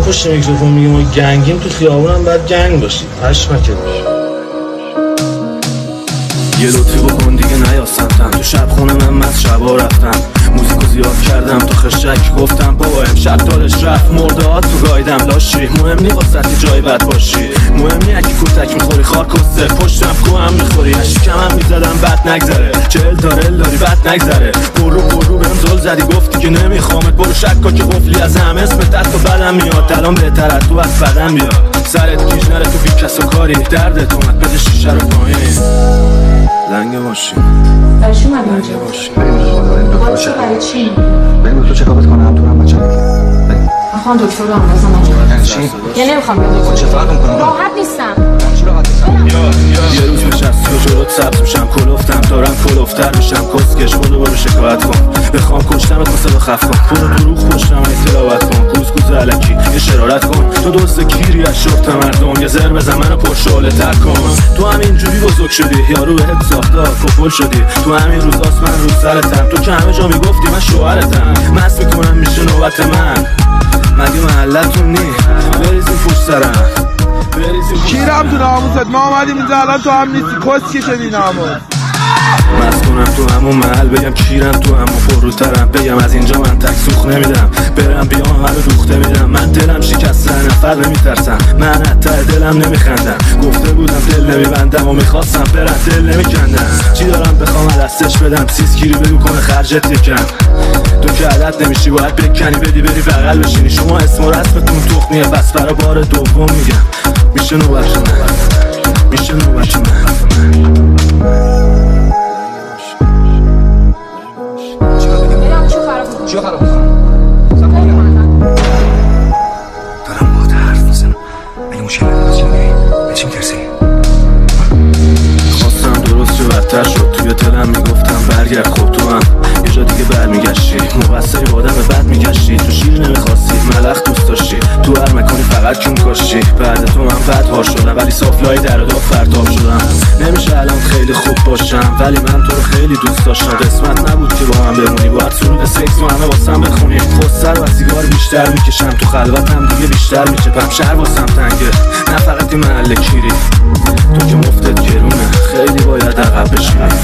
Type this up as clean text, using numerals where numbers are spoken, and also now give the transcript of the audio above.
پشت میکروفون میگه ما گنگیم، تو خیابون هم باید گنگ باشی. پشمکه یه لطفی بکن دیگه نیا سمتم، تو شب خونه من مست شبا رفتم، موزیکو زیاد کردم تا خشک گفتم بابا امشب دالش رفت، مرده تو گایدم لاشی، مهم نی واسه جای بد باشی، مهم نی اگه کتک میخوری خار کسته، پشتم کوهم میخوری اشکمم میزدم بد نگذره، 40 داره داری بد نگذره، برو بهم زل زدی گفتی که نمیخوامت، برو شکا که قفلی از همه اسمت تو بدم میاد، الان بهتر از تو از بدم بیاد، سرت کیش نره تو بی کس و کاری، دردت اومد بده شیشه رو پایین لنگه باشیم. برای چی اومدی اینجا؟ برای چی؟ برای چی؟ بریم دکتر چکاپت کنم، تو هم بچم میخوام دکتر رو هم بزنم. یعنی چی؟ یه نمیخوام بیام. چه فرق میکنم؟ راحت نیستم. چی راحت نیستم؟ یه روز نشستی و جلوت سبز میشم، کلفتم دارم کلفتر میشم، کسکش برو شکایت کن، بخوام کشتمت مثل خف کن، برو دروغ پشتم ای تلاوت کن، کوز علکی یه شرارت کن، تو دوست کیری از شرط مردم، یه زر بزن منو پرشعله تر کن، تو همینجوری بزرگ شدی یارو بهت ساختار کپل شدی، تو همین روزاست من رو سرتم، تو که همه جا میگفتی من شوهرتم، مست میکنم میشه نوبت من، مگه محلتون نی بریزیم پشت سرم، کیرم تو ناموست، ما آمدیم اینجا الان تو هم نیستی، کس کشه بی ناموس، مست کنم تو همون محل بگم کیرم تو همون پروترم، بگم از اینجا من تک سوخ نمیدم، برم بیام هر دوخته میدم، من دلم شکسته نفر نمیترسم، من حتی دلم نمیخندم، گفته بودم دل نمیبندم و میخواستم برم دل نمیکندم، چی دارم بخوام دستش بدم، سیسگیری بگو کنه خرجت یکم، تو که عدد نمیشی باید بکنی بدی بری بغل بشینی، شما اسم و رسمتون تخمیه بس برا بار دوم میگم، میشه نوبت من، میشه نوبت من. چیو خراب کنم؟ دارم با حرف میزنم، اگه مشکل نداری به چی میترسی؟ خواستم درست شد بدتر شد، توی دلم میگفتم برگرد، خب تو هم یه جا دیگه برمیگشتی، مقصری با آدم بد میگشتی، تو شیر نمیخواستی ملخ دوست داشتی، تو هر مکانی فقط کون کاشتی، بعد تو من بدهار شدم ولی صافلای در و داغ پرتاب شدم، نمیشه الان خیلی خوب باشم ولی من تو رو خیلی دوست داشتم، قسمت نبود که با من بمونی، باید سرود سکس و همه واسم بخونی، خودسر و سیگار بیشتر میکشم، تو خلوتم دیگه بیشتر میچپم، شهر واسم تنگه نه فقط این محل کیری، تو که مفتت گرونه خیلی باید عقب بشینی.